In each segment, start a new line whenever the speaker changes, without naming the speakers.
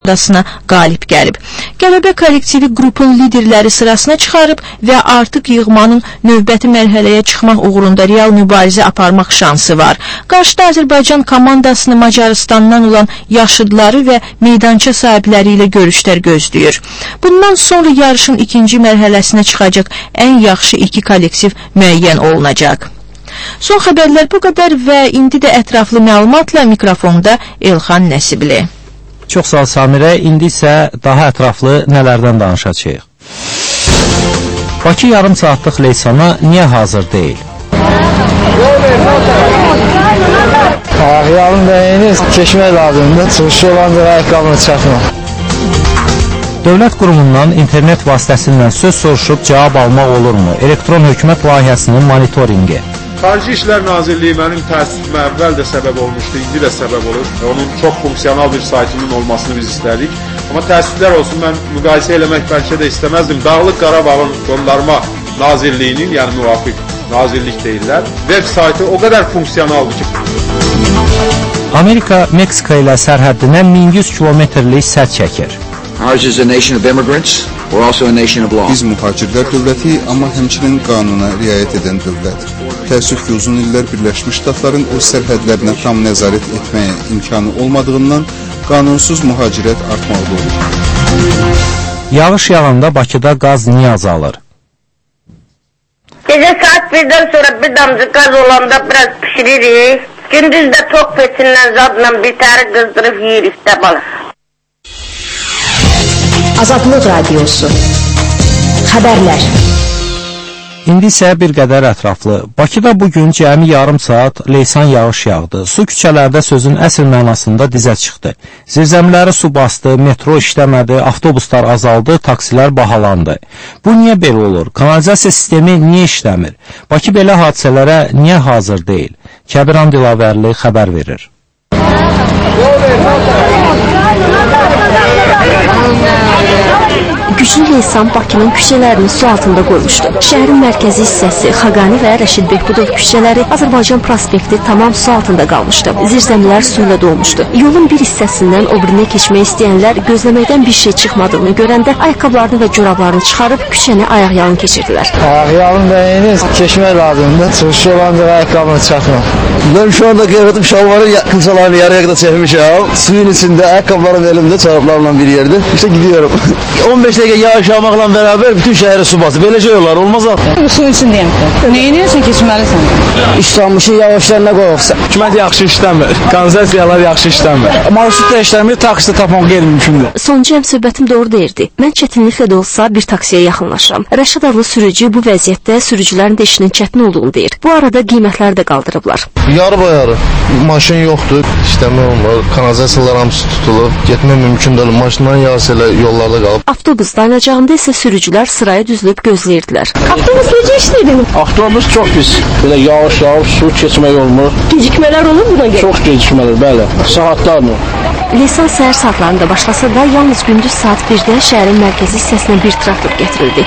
komandasına qalib gəlib. Qələbə kollektivi qrupun liderləri sırasına çıxarıb və artıq yığmanın növbəti mərhələyə çıxmaq uğrunda real mübarizə aparmaq şansı var. Qarşıda Azərbaycan komandasını Macaristandan olan yaşıdları və meydança sahibləri ilə görüşlər gözləyir. Bundan sonra yarışın ikinci mərhələsinə çıxacaq ən yaxşı iki kollektiv müəyyən olunacaq. Son xəbərlər bu qədər və indi də ətraflı məlumatla mikrofonda Elxan Nəsibli.
Çox sağ ol Samirə, indi isə daha ətraflı nələrdən danışacağıq. Bakı yarım saatlıq Leysana niyə hazır deyil?
Ayaqlarım bəyini keçmək lazımdır, çıxışı olan bir ayaqqabını çəkmək.
Dövlət qurumundan internet vasitəsilə söz soruşub cavab almaq olurmu? Elektron hökumət layihəsinin monitoringi.
Xarici İşlər Nazirliyi mənim təəssüfümə əvvəl də səbəb olmuşdu, indi də səbəb olur. Onun çox funksional bir saytının olmasını biz istədik. Amma təəssüflər olsun, mən müqayisə eləmək bəlkə də istəməzdim. Dağlıq Qarabağın Qondarma Nazirliyinin, yəni müvafiq nazirlik deyirlər, web saytı o qədər funksionaldır ki.
Amerika Meksika ilə sərhəddinə 1100 kilometrlik sədd çəkir.
Ours is a nation of immigrants. We're also a nation of law.
Biz mühacirlər dövləti, amma həmçinin qanuna riayət edən dövlət. Təəssüf ki, uzun illər Birləşmiş Ştatların öz sərhədlərinə tam nəzarət etməyə imkanı olmadığından qanunsuz mühacirət artmaqda olur.
Yağış yağanda Bakıda qaz niyə azalır?
Gece saat 1'den sonra bir damcı gaz olanda biraz pişiririk. Gündüz de tok peçinden zadla bir tane kızdırıp yiyirik de balık.
Azadlıq Radiosu. Xəbərlər.
İndi isə bir qədər ətraflı. Bakıda bugün cəmi yarım saat leysan yağış yağdı. Su küçələrdə sözün əsl mənasında dizə çıxdı. Zirzəmiləri su bastı, metro işləmədi, avtobuslar azaldı, taksilər bahalandı. Bu niyə belə olur? Kanalizasiya sistemi niyə işləmir? Bakı belə hadisələrə niyə hazır deyil? Kəbiran Dilavərli xəbər verir.
Güclü leysan Bakının küçələrini su altında qoymuşdu. Şəhərin mərkəzi hissəsi, Xaqani və Rəşid Behbudov küçələri, Azərbaycan prospekti tamam su altında qalmışdı. Zirzəmilər su ilə dolmuşdu. Yolun bir hissəsindən o birinə keçmək istəyənlər gözləməkdən bir şey çıxmadığını görəndə ayaqqabılarını və corablarını çıxarıb küçəni ayaqyalın keçirdilər.
Ayaqlarım bəyini keçmək lazımdır, çıxışı olan bir ayaqqabını çəkmək.
Ben şu anda kıyafetim, şalvarı, kımsalarını yarıya kadar çekmişim. Suyun içinde, ayakkabılarım elimde, çoraplarımla bir yerde. İşte gidiyorum. 15 dakika yağış yağmakla beraber bütün şehre su bastı. Böylece yollar olmaz artık.
Suyun içindeyim. Neyi neyirsən keçməlisən?
İşlanmışı yağışlarına qoyuqsa.
Hükümət yaxşı işləmir. Kanalizasiyalar yaxşı işləmir. Marşrut da işləmir, taksi tapmaq qeyri-mümkündür.
Sonuncu söhbətim doğru deyirdi. Mən çətinliklə də olsa bir taksiyə yaxınlaşıram. Rəşad adlı sürücü bu vəziyyətdə sürücülərin də işinin çətin olduğunu deyir. Bu arada qiymətləri də qaldırıblar.
Yarı bayarı. Maşın yoxdur, işləmə olmur. Kanalizasiyalar hamısı tutulub. Getmək mümkün deyil. Maşından yağış elə yollarda qalıb.
Avtobus dayanacağında isə sürücülər sıraya düzülüb gözləyirdilər.
Avtobus necə işləyir?
Avtobus çox pis. Belə yağış yağıb, su keçmək olmur.
Gecikmələr olur buna görə?
Çox gecikmələr, bəli. Saatlarla.
Leysan səhər saatlarında başlasa da yalnız gündüz saat 1-də şəhərin mərkəzi hissəsinə bir traktor gətirildi.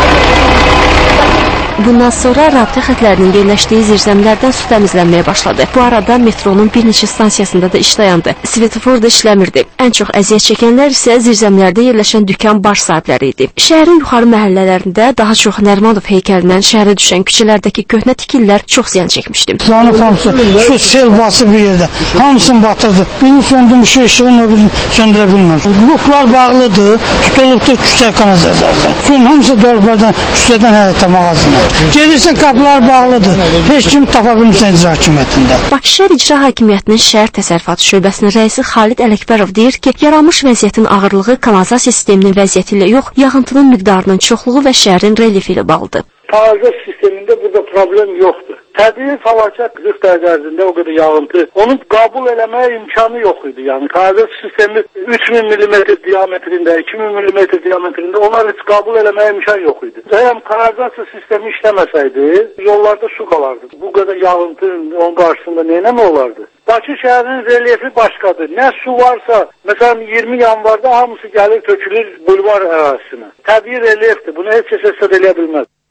Bundan sonra rabitə xətlərinin yerləşdiyi zirzəmilərdən su təmizlənməyə başladı. Bu arada metronun bir neçə stansiyasında da iş dayandı. Svetofor da işləmirdi. Ən çox əziyyət çəkənlər isə zirzəmilərdə yerləşən dükan bar sahibləri idi. Şəhərin yuxarı məhəllələrində daha çox Nərmanov heykəlindən şəhərə düşən küçələrdəki köhnə tikillər çox ziyan çəkmişdi.
Zanı hamısı şu sel basıb bir yerdə. Hamısını batırdı. Birini söndürmüş işığın öbürünü söndürə bilmir. Bloklar bağlıdır. Tutulubdur küçə kanalizasiyası. Suyun hamısı dörtlərdən küçədən həyətə mağazına. Gelirsən qapılar bağlıdır. Heç kim tapa bilmirsən icra hakimiyyətində.
Bakı şəhər icra hakimiyyətinin şəhər təsərrüfatı şöbəsinin rəisi Xalid Ələkbərov deyir ki, yaranmış vəziyyətin ağırlığı kanalizasiya sisteminin vəziyyəti ilə yox, yağıntının miqdarının çoxluğu və şəhərin relyefi ilə bağlıdır.
Kanalizasiya sistemində burada problem yoxdur. Təbii fəlakət 40 dəqiqə ərzində o qədər yağıntı, onu qəbul eləməyə imkanı yox idi. Yəni kanalizasiya sistemi 3000 mm diametrində, 2000 mm diametrində onlar heç qəbul eləməyə imkan yox idi. Əgər kanalizasiya sistemi işləməsəydi, yollarda su qalardı. Bu qədər yağıntı onun qarşısında nə olardı? Bakı şəhərinin relyefi başqadır. Nə su varsa, məsələn 20 yanvarda hamısı gəlir tökülür bulvar ərazisinə. Təbii relyefdir. Bunu heç kəs hesab eləyə bilməz.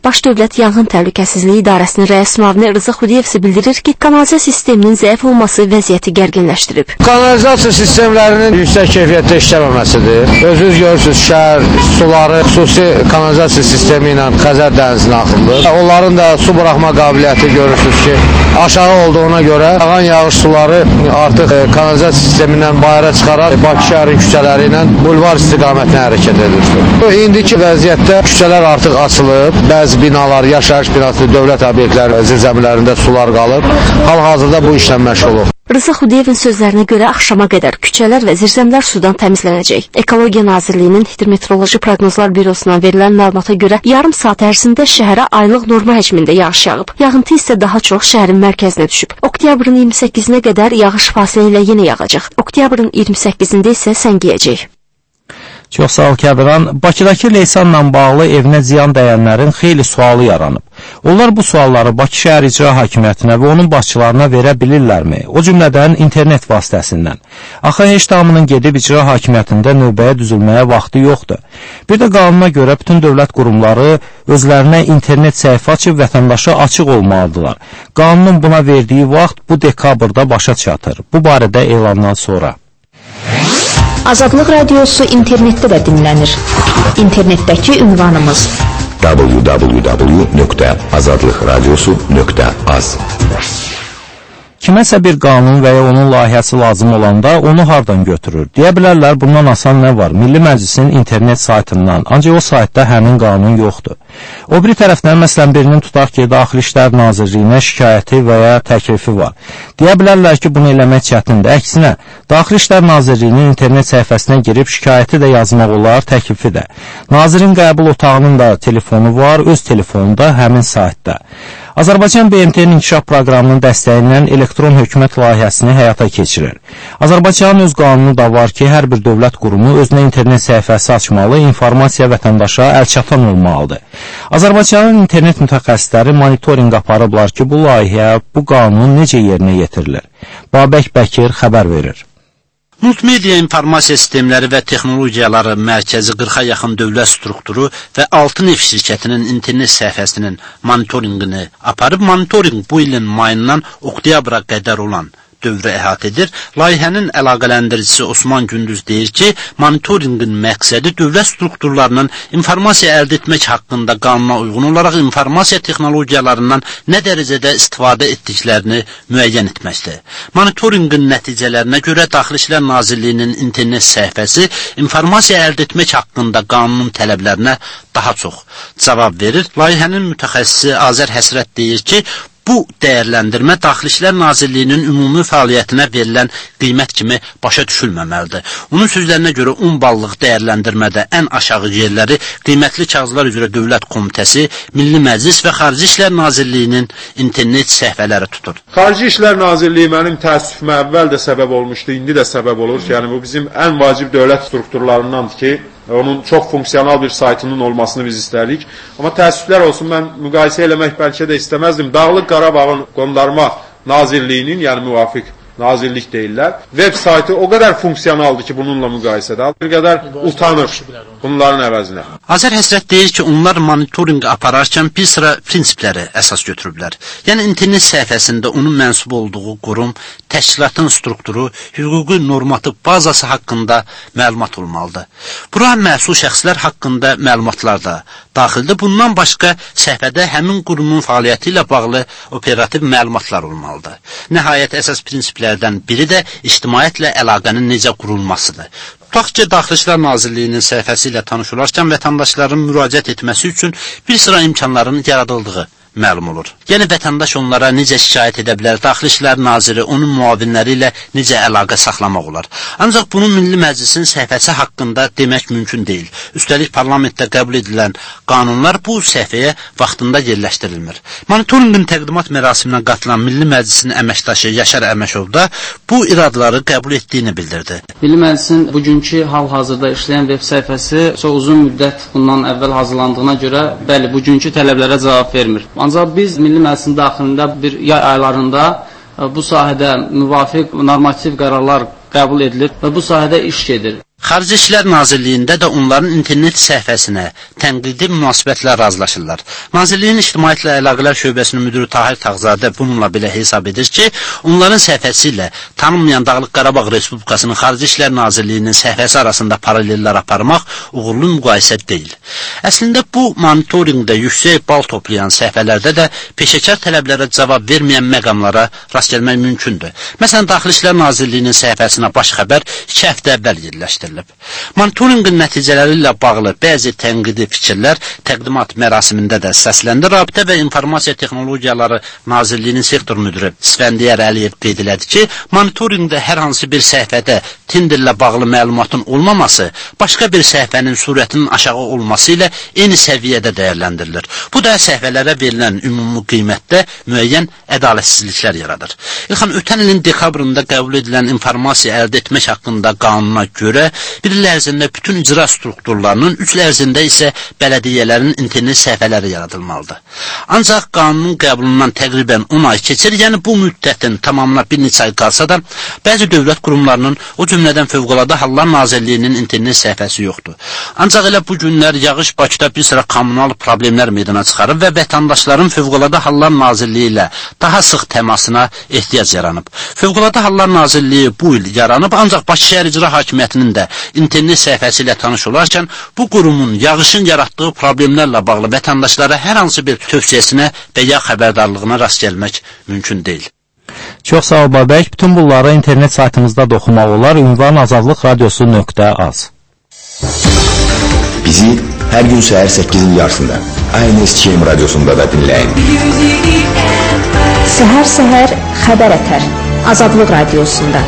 Baş Dövlət Yanğın Təhlükəsizliyi İdarəsinin rəis müavini Rıza Xudiyev isə bildirir ki, kanalizasiya sisteminin zəif olması vəziyyəti gərginləşdirib.
Kanalizasiya sistemlərinin yüksək keyfiyyətdə işləməməsidir. Özünüz görürsünüz, şəhər suları xüsusi kanalizasiya sistemi ilə Xəzər dənizinə axıdılır. Onların da su buraxma qabiliyyəti görürsünüz ki, aşağı olduğuna görə yağan yağış suları artıq kanalizasiya sistemindən bayıra çıxaraq Bakı şəhərin küçələri ilə bulvar istiqamətinə hərəkət edir. İndiki vəziyyətdə küçələr artıq açılıb, bəzi binalar, yaşayış binası, dövlət obyektləri zirzəmilərində sular qalıb. Hal-hazırda bu işlə məşğul olub.
Rıza Xudiyevin sözlərinə görə axşama qədər küçələr və zirzəmlər sudan təmizlənəcək. Ekologiya Nazirliyinin Hidrometeoroloji Proqnozlar Bürosundan verilən məlumata görə yarım saat ərzində şəhərə aylıq norma həcmində yağış yağıb. Yağıntı isə daha çox şəhərin mərkəzinə düşüb. Oktyabrın 28-nə qədər yağış fasilə ilə yenə yağacaq. Oktyabrın 28-də isə səngiyəcək.
Çox sağ ol Kəbiran. Bakıdakı Leysanla bağlı evinə ziyan dəyənlərin xeyli sualı yaranıb. Onlar bu sualları Bakı şəhər icra hakimiyyətinə və onun başçılarına verə bilirlərmi? O cümlədən internet vasitəsindən. Axı heç damının gedib icra hakimiyyətində növbəyə düzülməyə vaxtı yoxdur. Bir də qanuna görə bütün dövlət qurumları özlərinə internet səhifə açıb vətəndaşa açıq olmalıdırlar. Qanunun buna verdiyi vaxt bu dekabrda başa çatır. Bu barədə elandan sonra.
Azadlıq Radiosu internetdə də dinlənir. İnternetdəki ünvanımız www.azadlıqradiosu.az.
Kiməsə bir qanun və ya onun layihəsi lazım olanda onu hardan götürür? Deyə bilərlər, bundan asan nə var? Milli Məclisin internet saytından, ancaq o saytda həmin qanun yoxdur. O biri tərəfdən, məsələn, birinin tutaq ki, Daxili İşlər Nazirliyinə şikayəti və ya təklifi var. Deyə bilərlər ki, bunu eləmək çətindir. Əksinə, Daxili İşlər Nazirliyinin internet səhifəsinə girib şikayəti də yazmaq olar, təklifi də. Nazirin qəbul otağının da telefonu var, öz telefonu da həmin saytda. Azərbaycan BMT-nin inkişaf proqramının dəstəyi ilə elektron hökumət layihəsini həyata keçirir. Azərbaycanın öz qanunu da var ki, hər bir dövlət qurumu özünə internet səhifəsi açmalı, informasiya vətəndaşa əlçatan olmalıdır. Azərbaycanın internet mütəxəssisləri monitorinq aparıblar ki, bu layihə, bu qanun necə yerinə yetirilir? Babək Bəkir xəbər verir.
Multimedia informasiya sistemləri və texnologiyaları mərkəzi 40-a yaxın dövlət strukturu və 6 neft şirkətinin internet səhifəsinin monitorinqini aparıb, monitorinq bu ilin mayından oktyabra qədər olan dövrü əhatə edir. Layihənin əlaqələndiricisi Osman Gündüz deyir ki, monitorinqin məqsədi dövlət strukturlarının informasiya əldə etmək haqqında qanuna uyğun olaraq informasiya texnologiyalarından nə dərəcədə istifadə etdiklərini müəyyən etməkdir. Monitorinqin nəticələrinə görə Daxili İşlər Nazirliyinin internet səhifəsi informasiya əldə etmək haqqında qanunun tələblərinə daha çox cavab verir. Layihənin mütəxəssisi Azər Həsrət deyir ki, bu dəyərləndirmə Daxili İşlər Nazirliyinin ümumi fəaliyyətinə verilən qiymət kimi başa düşülməməlidir. Onun sözlərinə görə 10 ballıq dəyərləndirmədə ən aşağı yerləri qiymətli kağızlar üzrə Dövlət Komitəsi, Milli Məclis və Xarici İşlər Nazirliyinin internet səhifələri tutur.
Xarici İşlər Nazirliyi mənim təəssüfümə əvvəl də səbəb olmuşdu, indi də səbəb olur ki, yəni bu bizim ən vacib dövlət strukturlarındandır ki, onun çox funksiyonal bir saytının olmasını biz istərdik. Amma təəssüflər olsun, mən müqayisə eləmək bəlkə də istəməzdim. Dağlıq Qarabağın Qondarma Nazirliyinin, yəni müvafiq nazirlik deyirlər, web saytı o qədər funksiyonaldır ki, bununla müqayisədə bir qədər utanır bunların əvəzinə.
Azər Həsrət deyir ki, onlar monitorinqi apararkən bir sıra prinsipləri əsas götürüblər. Yəni, internet səhifəsində onun mənsub olduğu qurum, təşkilatın strukturu, hüquqi normativ bazası haqqında məlumat olmalıdır. Bura məsul şəxslər haqqında məlumatlar da daxildir. Bundan başqa səhifədə həmin qurumun fəaliyyəti ilə bağlı operativ məlumatlar olmalıdır. Nəhayət, əsas prinsiplərdən biri də ictimaiyyətlə əlaqənin necə qurulmasıdır. Tutaq ki, Daxili İşlər Nazirliyinin səhifəsi ilə tanış olarkən vətəndaşların müraciət etməsi üçün bir sıra imkanların yaradıldığı məlum olur. Yəni, vətəndaş onlara necə şikayət edə bilər, Daxili İşlər Naziri onun müavinləri ilə necə əlaqə saxlamaq olar. Ancaq bunu Milli Məclisin səhifəsi haqqında demək mümkün deyil. Üstəlik, parlamentdə qəbul edilən qanunlar bu səhifəyə vaxtında yerləşdirilmir. Monitorinqin təqdimat mərasiminə qatılan Milli Məclisin əməkdaşı Yaşar Əməşov da bu iradları qəbul etdiyini bildirdi.
Milli Məclisin bugünkü hal-hazırda işləyən web səhifəsi çox uzun müddət bundan əvvəl hazırlandığına görə, bəli, bugünkü tələblərə cavab vermir. Ancaq biz Milli Məclisin daxilində bir yay aylarında bu sahədə müvafiq normativ qərarlar qəbul edilib və bu sahədə iş gedir.
Xarici İşlər Nazirliyində də onların internet səhifəsinə tənqidi münasibətlə razılaşırlar. Nazirliyin İctimaiyyətlə Əlaqələr Şöbəsinin müdiri Tahir Tağzadə bununla belə hesab edir ki, onların səhifəsi ilə tanınmayan Dağlıq Qarabağ Respublikasının Xarici İşlər Nazirliyinin səhifəsi arasında paralellər aparmaq uğurlu müqayisə deyil. Əslində bu monitorinqdə yüksək bal toplayan səhifələrdə də peşəkar tələblərə cavab verməyən məqamlara rast gəlmək mümkündür. Məsələn, Daxili İşlər Nazirliyinin səhifəsinə baş xəbər 2 həftə əvvəl yerləşdirilib. Monitorinqin nəticələri ilə bağlı bəzi tənqidi fikirlər təqdimat mərasimində də səsləndi. Rabitə və İnformasiya Texnologiyaları Nazirliyinin sektor müdiri Sfəndiyar Əliyev qeyd elədi ki, monitorinqdə hər hansı bir səhifədə Tinderlə bağlı məlumatın olmaması başqa bir səhifənin surətinin aşağı olması ilə eyni səviyyədə dəyərləndirilir. Bu da səhifələrə verilən ümumi qiymətdə müəyyən ədalətsizliklər yaradır. İlxan, ötən ilin dekabrında qəbul edilən informasiya əldə etmək haqqında qanuna görə bir il ərzində bütün icra strukturlarının, 3 il ərzində isə bələdiyyələrin internet səhifələri yaradılmalıdır. Ancaq qanunun qəbulundan təqribən 10 ay keçir, yəni bu müddətin tamamına bir neçə ay qalsa da, bəzi dövlət qurumlarının, o cümlədən Fövqəladə Hallar Nazirliyinin internet səhifəsi yoxdur. Ancaq elə bu günlər yağış Bakıda bir sıra kommunal problemlər meydana çıxarıb və vətəndaşların Fövqəladə Hallar Nazirliyi ilə daha sıx təmasına ehtiyac yaranıb. Fövqəladə Hallar Nazirliyi bu il yaranıb, ancaq Bakı Şəhər İcra Hakimiyyətinin də internet səhifəsi ilə tanış olarkən, bu qurumun yağışın yaratdığı problemlərlə bağlı vətəndaşlara hər hansı bir tövsiyəsinə və ya xəbərdarlığına rast gəlmək mümkün deyil.
Çox sağ ol Babək. Bütün bunlara internet saytımızda da oxumaq olar. Ünvan azadlıqradiosu.az.
Bizi hər gün səhər 8-in yarısında ANSÇM radiosunda da dinləyin.
Səhər-səhər xəbər ətər Azadlıq radiosunda.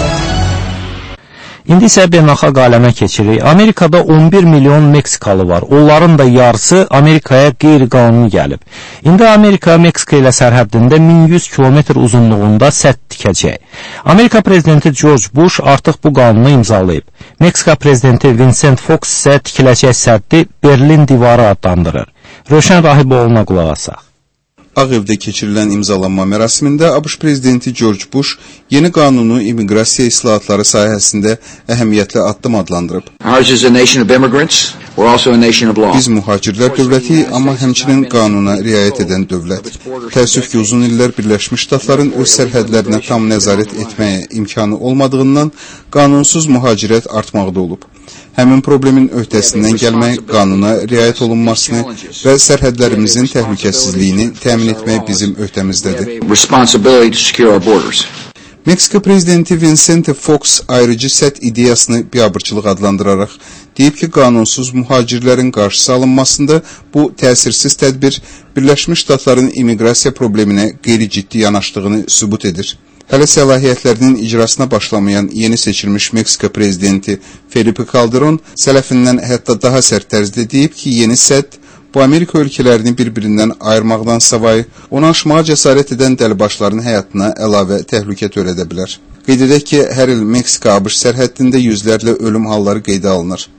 İndi isə beynəlxalq aləmə keçirik. Amerikada 11 milyon Meksikalı var. Onların da yarısı Amerikaya qeyri-qanuni gəlib. İndi Amerika Meksika ilə sərhəddində 1100 kilometr uzunluğunda sədd tikəcək. Amerika prezidenti George Bush artıq bu qanunu imzalayıb. Meksika prezidenti Vincent Fox isə tikiləcək səddi Berlin divarı adlandırır. Rövşən Rahiboğlu'na qulaq asaq.
Ağ Evdə keçirilən imzalanma mərasimində ABŞ prezidenti George Bush yeni qanunu immiqrasiya islahatları sahəsində əhəmiyyətli addım adlandırıb. Biz mühacirlər dövləti, amma həmçinin qanuna riayət edən dövlət. Təəssüf ki, uzun illər Birləşmiş Ştatların öz sərhədlərinə tam nəzarət etməyə imkanı olmadığından qanunsuz mühacirət artmaqda olub. Həmin problemin öhdəsindən gəlmək, qanuna riayət olunmasını və sərhədlərimizin təhlükəsizliyini təmin etmək bizim öhdəmizdədir. Meksika prezidenti Vicente Fox ayrıcı sədd ideyasını biabırçılıq adlandıraraq deyib ki, qanunsuz mühacirlərin qarşısı alınmasında bu təsirsiz tədbir Birləşmiş Ştatların immiqrasiya probleminə qeyri-ciddi yanaşdığını sübut edir. Hələ səlahiyyətlərinin icrasına başlamayan yeni seçilmiş Meksika prezidenti Felipe Calderon sələfindən hətta daha sərt tərzdə deyib ki, yeni sədd bu Amerika ölkələrini bir-birindən ayırmaqdan savayı onu aşmağa cəsarət edən dəlibaşların həyatına əlavə təhlükə törədə bilər. Qeyd edək ki, hər il Meksika-ABŞ sərhəddində yüzlərlə ölüm halları qeydə alınır.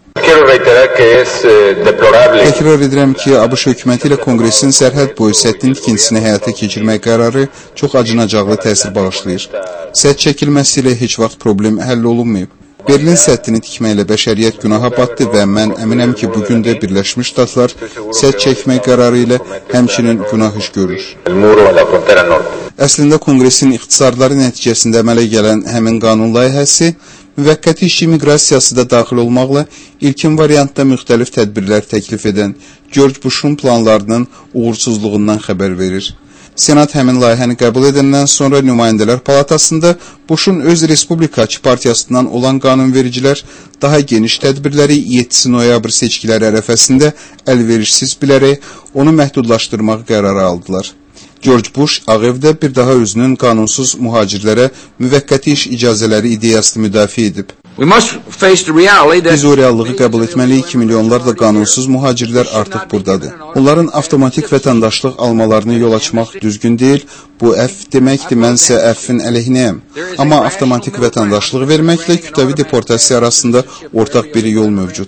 Təkrar edirəm ki, ABŞ hökuməti ilə Konqresin sərhəd boyu səddin tikintisini həyata keçirmək qərarı çox acınacaqlı təsir bağışlayır. Sədd çəkilməsi ilə heç vaxt problem həll olunmayıb. Berlin səddini tikməklə bəşəriyyət günaha batdı və mən əminəm ki, bugün də Birləşmiş Ştatlar sədd çəkmək qərarı ilə həmçinin günah iş görür. Əslində Konqresin ixtisarları nəticəsində əmələ gələn həmin qanun layihəsi müvəqqəti iş immiqrasiyası da daxil olmaqla ilkin variantda müxtəlif tədbirlər təklif edən George Bush'un planlarının uğursuzluğundan xəbər verir. Senat həmin layihəni qəbul edəndən sonra Nümayəndələr Palatasında Bush'un öz Respublikaçı partiyasından olan qanunvericilər daha geniş tədbirləri 7 noyabr seçkiləri ərəfəsində əlverişsiz bilərək onu məhdudlaşdırmaq qərarı aldılar. George Bush Ağ Evdə bir daha özünün qanunsuz mühacirlərə müvəqqəti iş icazələri ideyasını müdafiə edib. Biz o reallığı qəbul etməliyik ki, milyonlarla qanunsuz mühacirlər artıq buradadır. Onların avtomatik vətəndaşlıq almalarını yol açmaq düzgün deyil, bu əff deməkdir, mənsə əffin əleyhinəyəm. Amma avtomatik vətəndaşlıq verməklə kütləvi deportasiya arasında ortaq bir yol mövcuddur.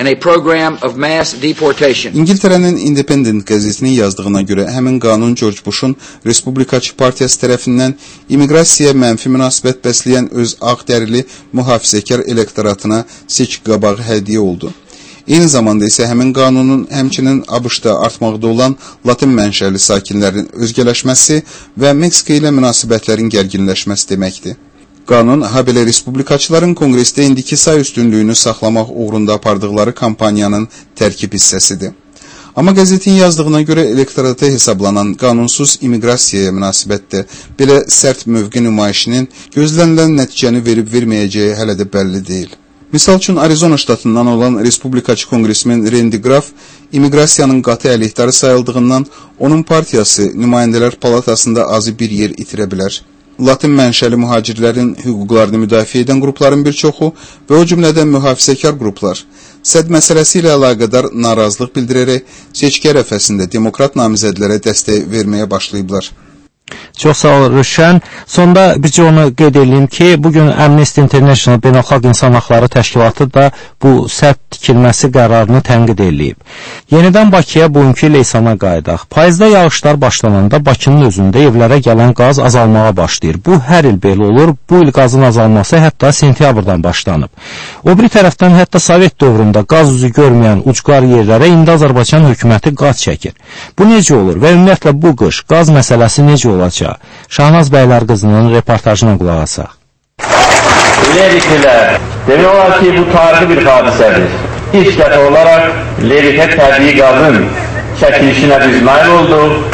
and a program of mass deportation.
İngiltərənin Independent qəzetinin yazdığına görə həmin qanun George Bush'un Respublikaçı partiyası tərəfindən immiqrasiyaya mənfi münasibət bəsləyən öz ağdərili mühafizəkar elektoratına seçki qabağı hədiyyə oldu. Eyni zamanda isə həmin qanunun həmçinin ABŞ-da artmaqda olan Latin mənşəli sakinlərin özgələşməsi və Meksika ilə münasibətlərin gərginləşməsi deməkdir. Qanun, habelə respublikaçıların konqresdə indiki say üstünlüyünü saxlamaq uğrunda apardıqları kampaniyanın tərkib hissəsidir. Amma qəzetin yazdığına görə elektorata hesablanan qanunsuz immiqrasiyaya münasibətdə belə sərt mövqe nümayişinin gözlənilən nəticəni verib-verməyəcəyi hələ də bəlli deyil. Misal üçün, Arizona ştatından olan Respublikaçı kongresmen Randy Graff immiqrasiyanın qatı əleyhdarı sayıldığından onun partiyası nümayəndələr palatasında azı bir yer itirə bilər. Latin mənşəli mühacirlərin hüquqlarını müdafiə edən qrupların bir çoxu və o cümlədən mühafizəkar qruplar sədd məsələsi ilə əlaqədar narazılıq bildirərək seçki ərəfəsində demokrat namizədlərə dəstək verməyə başlayıblar.
Çox sağ ol Rüşən. Sonda bircə onu qeyd edeyim ki, bugün Amnesty International Beynəlxalq İnsan Haqları Təşkilatı da bu sərt tikilməsi qərarını tənqid edib. Yenidən Bakıya bugünkü leysana qayıdaq. Payızda yağışlar başlananda Bakının özündə evlərə gələn qaz azalmağa başlayır. Bu hər il belə olur. Bu il qazın azalması hətta sentyabrdan başlanıb. O bir tərəfdən hətta Sovet dövründə qaz üzü görməyən ucqar yerlərə indi Azərbaycan hökuməti qaz çəkir. Bu necə olur və ümumiyyətlə bu qış qaz məsələsi necə olacaq? Şahnaz Bəylər qızının reportajına qulaq asaq.
Leriklər, demək olar ki, bu tarixi bir hadisədir. İlk dəfə olaraq Lerikə təbii qazın çəkilişinə biz nail olduq.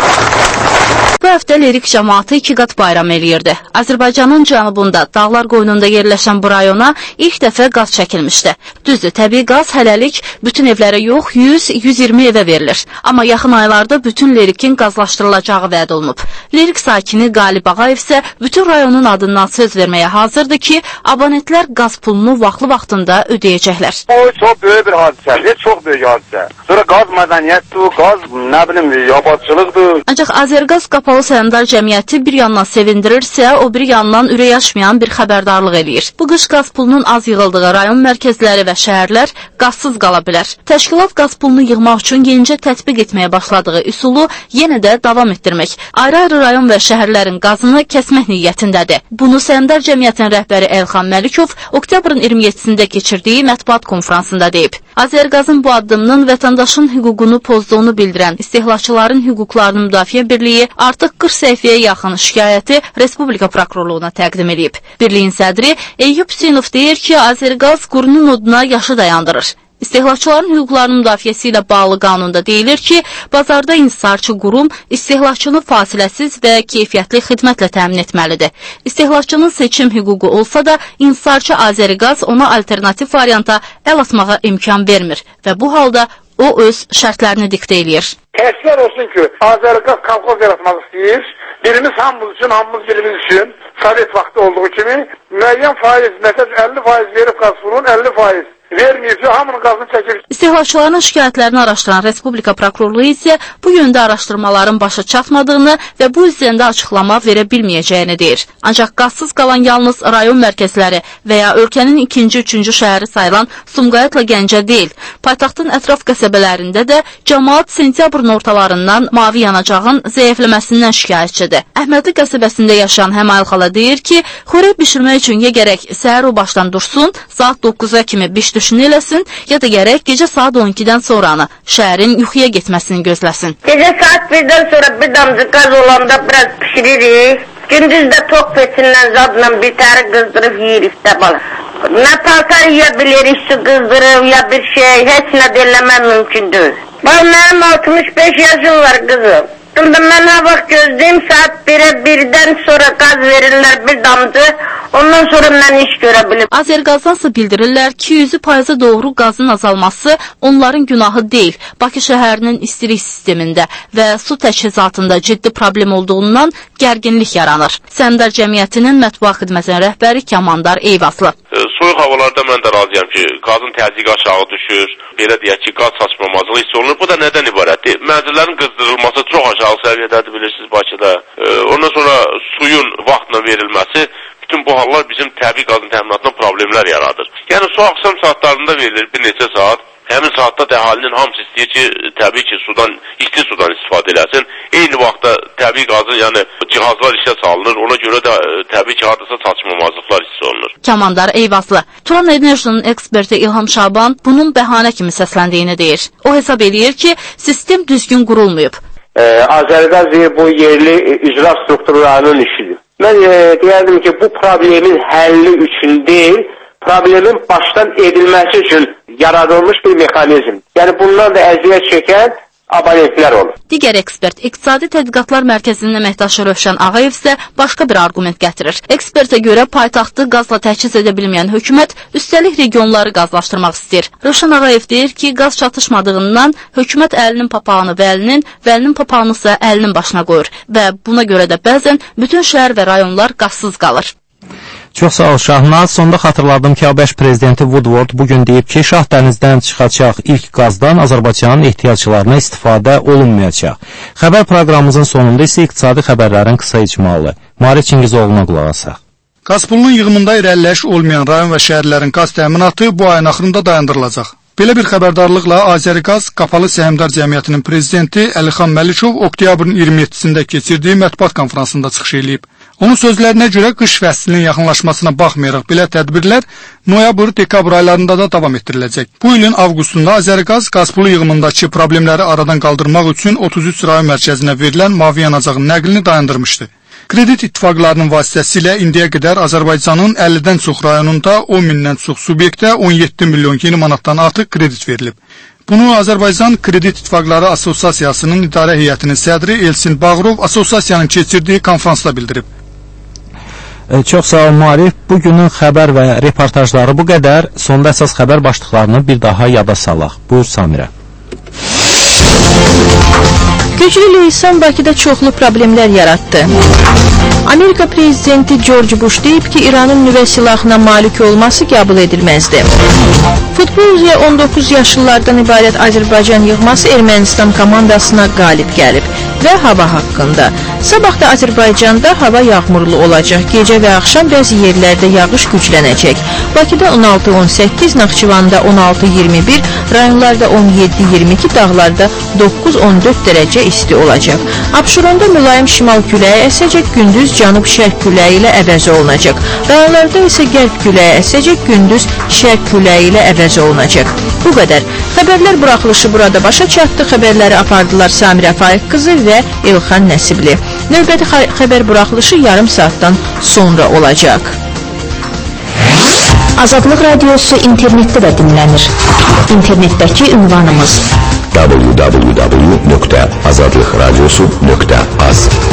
Bu həftə Lerik cəmaatı 2 qat bayram eləyirdi. Azərbaycanın cənubunda, dağlar qoynunda yerləşən bu rayona ilk dəfə qaz çəkilmişdi. Düzdür, təbii qaz hələlik bütün evlərə yox, 100-120 evə verilir. Amma yaxın aylarda bütün Lerikin qazlaşdırılacağı vəd olunub. Lerik sakini Qalib Ağayev isə bütün rayonun adından söz verməyə hazırdır ki, abonentlər qaz pulunu vaxtlı-vaxtında ödəyəcəklər.
O çox böyük bir hadisədir, çox böyük hadisə. Sonra qaz mədəniyyətdir, qaz, nə bilim, yabancılıqdır.
Ancaq Azərqaz Qapalı Səhmdar Cəmiyyəti bir yandan sevindirirsə, o bir yandan ürək açmayan bir xəbərdarlıq eləyir. Bu qış qaz pulunun az yığıldığı rayon mərkəzləri və şəhərlər qazsız qala bilər. Təşkilat qaz pulunu yığmaq üçün yenicə tətbiq etməyə başladığı üsulu yenə də davam etdirmək, ayrı-ayrı rayon və şəhərlərin qazını kəsmək niyyətindədir. Bunu Səhmdar Cəmiyyətinin rəhbəri Elxan Məlikov oktyabrın 27-sində keçirdiyi mətbuat konfransında deyib. Azərqazın bu addımının vətəndaşın hüququnu pozduğunu bildirən İstehlakçıların Hüquqlarını Müdafiə Birliyi artıq 40 səhifəyə yaxın şikayəti Respublika prokurorluğuna təqdim edib. Birliyin sədri Eyyub Hüseynov deyir ki, Azərqaz qurunun oduna yaşı dayandırır. İstehlakçıların hüquqlarının müdafiəsi ilə bağlı qanunda deyilir ki, bazarda inhisarçı qurum istehlakçını fasiləsiz və keyfiyyətli xidmətlə təmin etməlidir. İstehlakçının seçim hüququ olsa da, inhisarçı Azərqaz ona alternativ varianta əl atmağa imkan vermir və bu halda o öz şərtlərini diktə eləyir.
Təşkil olsun ki, Azərqaz kolxoz yaratmaq istəyir. Birimiz hamımız üçün, hamımız birimiz üçün Sovet vaxtı olduğu kimi müəyyən faiz, məsələn 50% verib qaz pulunun 50% verməyəcək, hamının qazını çəkir.
İstehlakçıların şikayətlərini araşdıran Respublika prokurorluğu isə bu yöndə araşdırmaların başa çatmadığını və bu üzərində açıqlama verə bilməyəcəyini deyir. Ancaq qazsız qalan yalnız rayon mərkəzləri və ya ölkənin 2-3-cü şəhəri sayılan Sumqayıtla Gəncə deyil. Paytaxtın ətraf qəsəbələrində də cəmaat sentyabrın ortalarından mavi yanacağın zəifləməsindən şikayətçidir. Əhmədli qəsəbəsində yaşayan Həmayl xala deyir ki, xörək bişirmək üçün ya gərək səhər o başdan dursun, saat 9-a kimi düşünü eləsin, ya da gərək gecə saat 12-dən sonranı şəhərin yuxuya getməsini gözləsin.
Gecə saat 1-dən sonra bir damcı qaz olanda biraz pişiririk. Gündüz də tok peçindən zadla bir təhri qızdırıb yiyirik də bala. Nə paltar yiyə bilirik, su qızdırıb, ya bir şey, heç nə deləməm mümkündür. Bax, mənim 65 yaşım var qızım. Şimdi mən ha vaxt gözləyim, saat 1'den sonra qaz verirlər bir damcı, ondan sonra mən iş görə bilim.
Azərqazdansa bildirirlər ki, 100% doğru qazın azalması onların günahı deyil. Bakı şəhərinin istilik sistemində və su təchizatında ciddi problem olduğundan gərginlik yaranır. Səhmdar Cəmiyyətinin mətbuat xidmətinin rəhbəri Kamandar Eyvaslı.
Soyuq havalarda mən də razıyam ki, qazın təzyiqi aşağı düşür, belə deyək ki, qaz saçmamazlığı hiss olunur. Bu da nədən ibarətdir? Mənzillərin qızdırılması çox aşağı səviyyədədir, bilirsiniz Bakıda. Ondan sonra suyun vaxtla verilməsi, bütün bu hallar bizim təbii qazın təminatına problemlər yaradır. Yəni su axşam saatlarında verilir bir neçə saat. Həmin saatda da əhalinin hamısı istəyir ki, təbii ki, isti sudan istifadə eləsin. Eyni vaxtda təbii qazın, yəni cihazlar işə salınır. Ona görə də təbii ki, hardasa çatışmamazlıqlar hiss olunur.
Kəmandar Eyvazlı. Turan Enerjinin eksperti İlham Şaban bunun bəhanə kimi səsləndiyini deyir. O hesab eləyir ki, sistem düzgün qurulmayıb.
Azərqaz bu yerli icra strukturlarının işidir. Mən deyərdim ki, bu problemin həlli üçün deyil, problemin başdan edilməsi üçün yaradılmış bir mexanizm. Yəni bundan da əziyyət çəkən abonentlər olur.
Digər ekspert, İqtisadi Tədqiqatlar Mərkəzinin əməkdaşı Rövşən Ağayev isə başqa bir argument gətirir. Ekspertə görə paytaxtı qazla təchiz edə bilməyən hökumət üstəlik regionları qazlaşdırmaq istəyir. Rövşən Ağayev deyir ki, qaz çatışmadığından hökumət əlinin papağını Vəlinin papağını isə əlinin başına qoyur və buna görə də bəzən bütün şəhər və rayonlar qazsız qalır.
Çox sağ ol Şahnaz. Sonda xatırladım ki, ABŞ prezidenti Woodward bugün deyib ki, Şah dənizdən çıxacaq ilk qazdan Azərbaycanın ehtiyaclarına istifadə olunmayacaq. Xəbər proqramımızın sonunda isə iqtisadi xəbərlərin qısa icmalı. Mari Çingizoğlu'na qulaq asaq.
Qaz pulunun yığımında irəliləyiş olmayan rayon və şəhərlərin qaz təminatı bu ayın axırında dayandırılacaq. Belə bir xəbərdarlıqla Azəriqaz Qapalı Səhmdar Cəmiyyətinin prezidenti Əlixan Məlikov oktyabrın 27-sində keçirdiyi mətbuat konfransında çıxış edib. Onun sözlərinə görə qış fəslinin yaxınlaşmasına baxmayaraq belə tədbirlər noyabr-dekabr aylarında da davam etdiriləcək. Bu ilin avqustunda Azəriqaz qaz pulu yığımındakı problemləri aradan qaldırmaq üçün 33 rayon mərkəzinə verilən mavi yanacağın nəqlini dayandırmışdı. Kredit ittifaqlarının vasitəsilə indiyə qədər Azərbaycanın 50-dən çox rayonunda 10 mindən çox subyektə 17 milyon yeni manatdan artıq kredit verilib. Bunu Azərbaycan Kredit İttifaqları Assosiasiyasının idarə heyətinin sədri Elsin Bağırov assosiasiyanın keçirdiyi konfransda bildirib.
Çox sağ ol Marif. Bugünün xəbər və reportajları bu qədər. Sonda əsas xəbər başlıqlarını bir daha yada salaq. Buyur Samirə.
Güclü leysan Bakıda çoxlu problemlər yaratdı. Amerika prezidenti George Bush deyib ki, İranın nüvə silahına malik olması qəbul edilməzdi. Futbol üzrə 19 yaşlılardan ibarət Azərbaycan yığması Ermənistan komandasına qalib gəlib və hava haqqında. Sabah da Azərbaycanda hava yağmurlu olacaq. Gecə və axşam bəzi yerlərdə yağış güclənəcək. Bakıda 16-18, Naxçıvanda 16-21, rayonlarda 17-22, dağlarda 9-14 dərəcə isti olacaq. Abşeronda mülayim şimal küləyi əsəcək, gündüz cənub-şərq küləyi ilə əvəz olunacaq. Rayonlarda isə qərb küləyi əsəcək, gündüz şərq küləyi ilə əvəz olunacaq. Bu qədər. Xəbərlər buraxılışı burada başa çatdı. Xəbərləri apardılar Samirə Faiq qızı və İlxan Nəsibli. Növbəti xəbər buraxılışı yarım saatdan sonra olacaq.
Azadlıq Radiosu internetdə də dinlənir. İnternetdəki ünvanımız
www.azadlıqradiosu.az